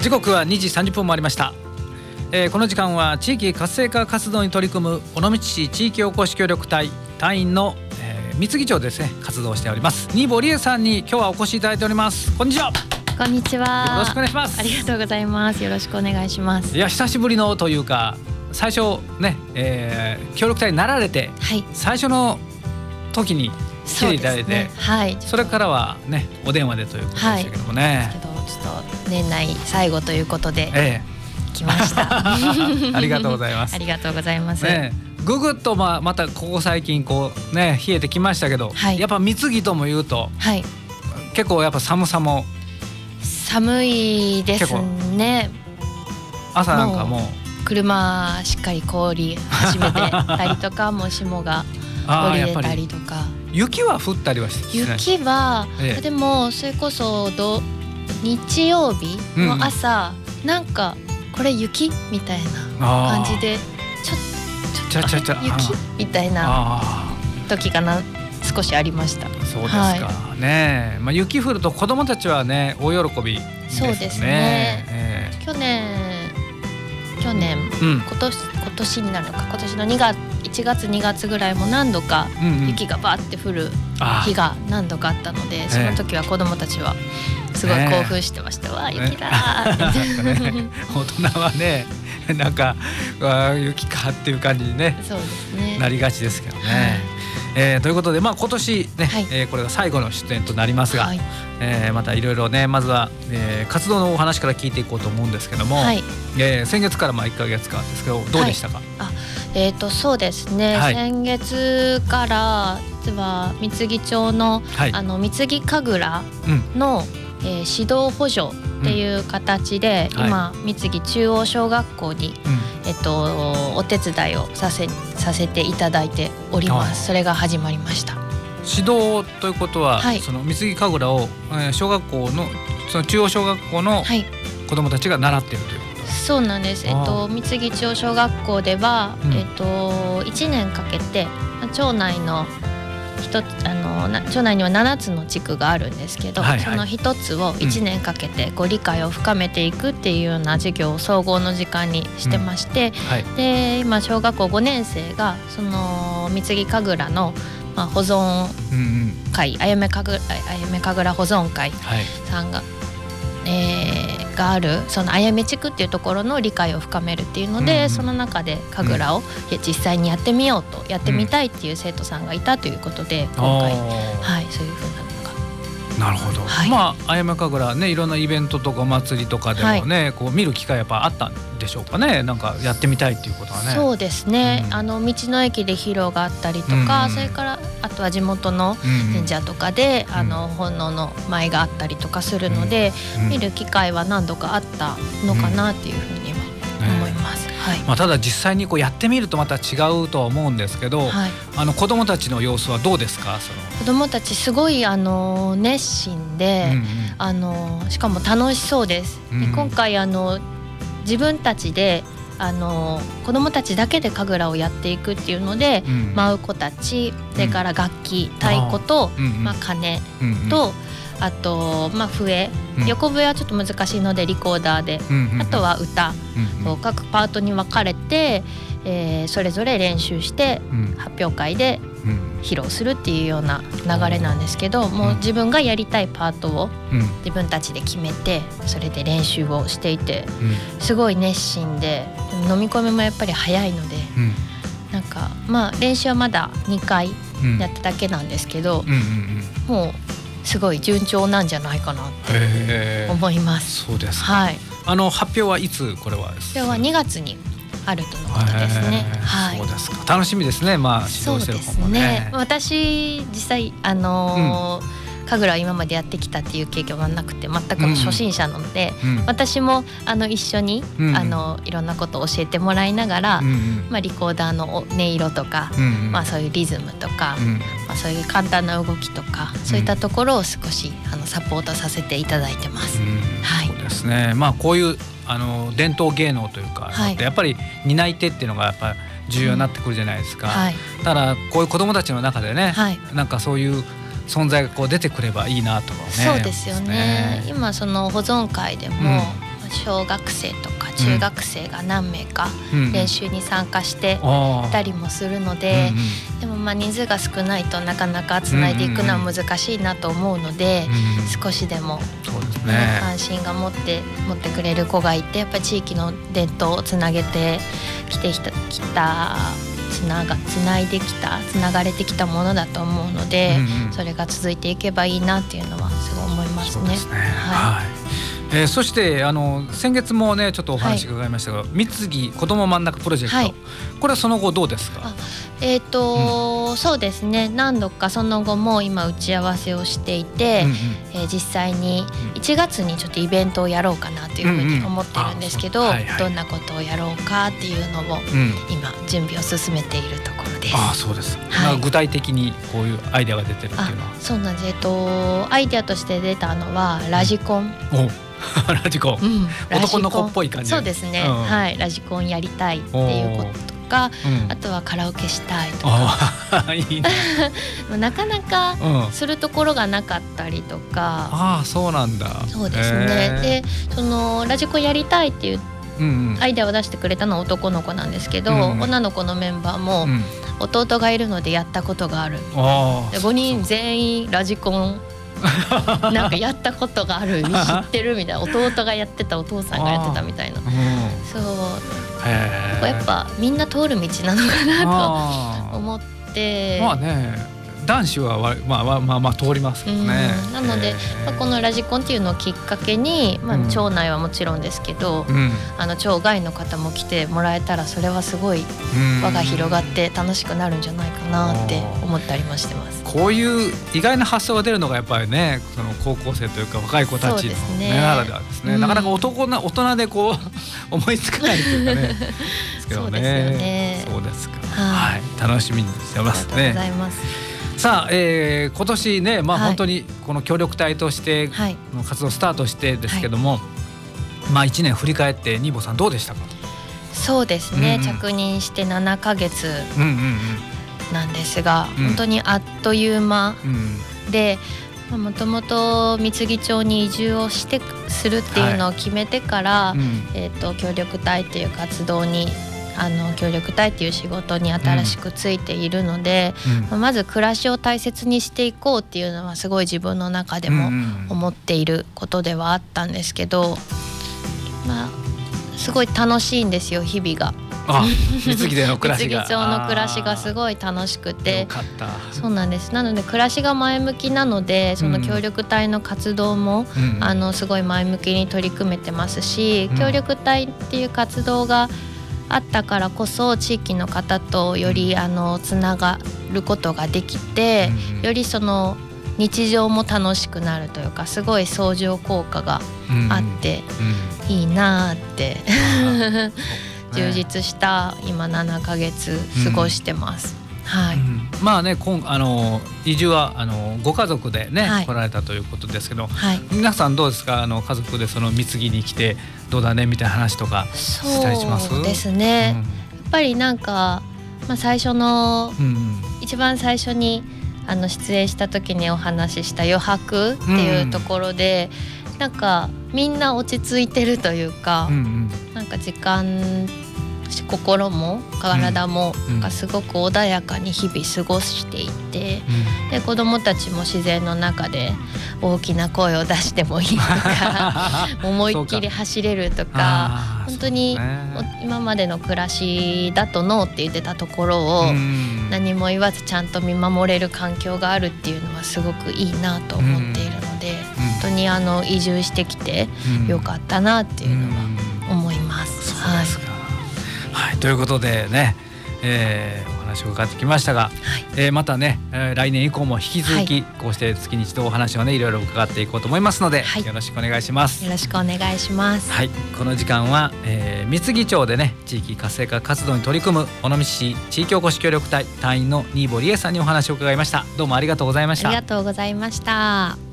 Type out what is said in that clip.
時刻は2時30分もありました。この時間は地域活性化活動に取り組む尾道市地域おこし協力隊隊員の、三木町ですね活動しております新保理恵さんに今日はお越しいただいております。こんにちは。 こんにちは。 よろしくお願いします。 ありがとうございます。よろしくお願いします。 いや久しぶりのというか最初ね、協力隊になられて、 はい、 最初の時に来ていただいて、 ね、はい、 それからはねお電話でということでしたけどもね、 はい、ちょっと年内最後ということで、来ましたありがとうございますありがとうございます、 ね、ぐぐっとまたここ最近こうね冷えてきましたけど、はい、やっぱ三木とも言うと、はい、結構やっぱ寒さも寒いですね。 朝なんかもう車しっかり氷始めてたりとかもう霜が降りれたりとか雪は降ったりはして、 ね、雪は、でもそれこそ日曜日の朝、なんかこれ雪みたいな感じでちょっと雪みたいな時かな少しありました。 そうですか、はい、ね、雪降ると子どもたちはね大喜びですね。 そうですね、去年、今年になるのか今年の1月2月ぐらいも何度か雪がバーって降る日が何度かあったので、その時は子どもたちはすごい興奮してました。わあ雪だーって、 大人はねなんか雪かっていう感じにね、そうですね、なりがちですけどね、ということで、今年ね、はい、これが最後の出演となりますが、はい、またいろいろねまずは、活動のお話から聞いていこうと思うんですけども、はい、先月から1ヶ月間ですけどどうでしたか？ はい、そうですね、はい、先月から実は三木町の、はい、三木神楽の、指導補助っていう形で、今三木中央小学校に、お手伝いをさせていただいております。それが始まりました。 指導ということは、はい、その三木神楽を、小学校のその中央小学校の子どもたちが習っているという、 そうなんです。三木中央小学校では、1年かけて町内の町内には7つの地区があるんですけど、はいはい、その1つを1年かけて理解を深めていくっていうような授業を総合の時間にしてまして、はい、で今小学校5年生がその三木神楽の、保存会、あやめ神楽保存会さんが、があるそのあやめ地区っていうところの理解を深めるっていうので、その中で神楽を実際にやってみようと、やってみたいっていう生徒さんがいたということで、今回、はい、そういう風なのが。 なるほど、はい、あやめ神楽ね、いろんなイベントとかお祭りとかでもね、はい、こう見る機会やっぱあったんでしょうかね。なんかやってみたいっていうことはね。 そうですね、道の駅で披露があったりとか、それからあとは地元の神社とかで、奉納の舞があったりとかするので、見る機会は何度かあったのかなっていうふうには思います。はい、 ただ実際にこうやってみるとまた違うとは思うんですけど、はい、子どもたちの様子はどうですか？ 子どもたちすごい熱心で、しかも楽しそうです。で今回自分たちで子どもたちだけで神楽をやっていくっていうので、舞う子たち、それから楽器、太鼓と、鐘と、あと笛、横笛はちょっと難しいのでリコーダーで、あとは歌、各パートに分かれて、それぞれ練習して発表会で披露するっていうような流れなんですけど、もう自分がやりたいパートを自分たちで決めて、それで練習をしていて、すごい熱心で、飲み込みもやっぱり早いので、なんか練習はまだ2回やっただけなんですけど、もうすごい順調なんじゃないかなって思います。 そうですか。はい、発表はいつこれは？ 発表は2月にあるとのことですね。はい、 そうですか。楽しみですね。指導してる方もね。 私実際神楽を今までやってきたっていう経験はなくて、全く初心者なので、私も一緒にいろんなことを教えてもらいながら、リコーダーの音色とか、そういうリズムとか、そういう簡単な動きとか、そういったところを少しサポートさせていただいてます。はい、 そうですね。こういう伝統芸能というか、はい、やっぱり担い手っていうのがやっぱ重要になってくるじゃないですか。はい、ただこういう子どもたちの中でね、はい、なんかそういう存在がこう出てくればいいなとかね。 そうですよね。今その保存会でも、 小学生とか中学生が何名か練習に参加していたりもするので、でも人数が少ないとなかなかつないでいくのは難しいなと思うので、少しでも関心が持ってくれる子がいて、やっぱり地域の伝統をつなげてきたつながれてきたものだと思うので、それが続いていけばいいなっていうのはすごい思いますね。 そうですね。はい。そして先月もねちょっとお話伺いましたが、三木子ども真ん中プロジェクト、これはその後どうですか？ そうですね、何度かその後も今打ち合わせをしていて、実際に1月にちょっとイベントをやろうかなというふうに思ってるんですけど、どんなことをやろうかっていうのを今準備を進めているところです。 そうです。具体的にこういうアイデアが出てるっていうのは？ そうなんです。アイデアとして出たのはラジコン。 ラジコン、男の子っぽい感じ。 そうですね、ラジコンやりたいっていうこととか、あとはカラオケしたいとかいい、ね、なかなかするところがなかったりとか。 そうなんだ。 そうですね。でそのラジコンやりたいっていうアイデアを出してくれたのは男の子なんですけど、女の子のメンバーも弟がいるのでやったことがある。5人全員ラジコンなんかやったことがある、知ってるみたいな、弟がやってた、お父さんがやってたみたいな。そうやっぱみんな通る道なのかなと思って。 男子は通りますよね。 なので、このラジコンっていうのをきっかけに、町内はもちろんですけど、町外の方も来てもらえたら、それはすごい輪が広がって楽しくなるんじゃないかなって思ったりもしてます。 こういう意外な発想が出るのがやっぱりね、その高校生というか若い子たちのならではですね。なかなか大人でこう思いつかないというかね。 そうですよね。 そうですか。はい、楽しみにしてますね。 ありがとうございます。 さあ、今年ね、本当にこの協力隊としての活動スタートしてですけども、1年振り返ってニーボさんどうでしたか？ そうですね、着任して7ヶ月なんですが、本当にあっという間で、もともと三木町に移住をするっていうのを決めてから、協力隊っていう活動に協力隊っていう仕事に新しくついているので、まず暮らしを大切にしていこうっていうのはすごい自分の中でも思っていることではあったんですけど、すごい楽しいんですよ、日々が。 三木での暮らしが三木町の暮らしがすごい楽しくて。 よかった。 そうなんです。なので暮らしが前向きなので、その協力隊の活動も、すごい前向きに取り組めてますし、協力隊っていう活動があったからこそ地域の方とよりつながることができて、よりその日常も楽しくなるというか、すごい相乗効果があっていいなって充実した今7ヶ月過ごしてます。移住はご家族でね、来られたということですけど、皆さんどうですか？家族でその三木に来てどうだねみたいな話とかしたりします？ そうですね、やっぱりなんか、最初の、一番最初に出演した時にお話しした余白っていうところで、なんかみんな落ち着いてるというか、なんか時間心も体もなんかすごく穏やかに日々過ごしていて、で子どもたちも自然の中で大きな声を出してもいいとか思いっきり走れるとか、本当に今までの暮らしだとノーって言ってたところを何も言わずちゃんと見守れる環境があるっていうのはすごくいいなと思っているので、本当に移住してきてよかったなっていうのは思います。 そうですか。ということでね、お話を伺ってきましたが、またね、来年以降も引き続きこうして月に一度お話をねいろいろ伺っていこうと思いますので、よろしくお願いします。 よろしくお願いします。 この時間は、三木町でね地域活性化活動に取り組む尾道市地域おこし協力隊隊員の新保理恵さんにお話を伺いました。どうもありがとうございました。 ありがとうございました。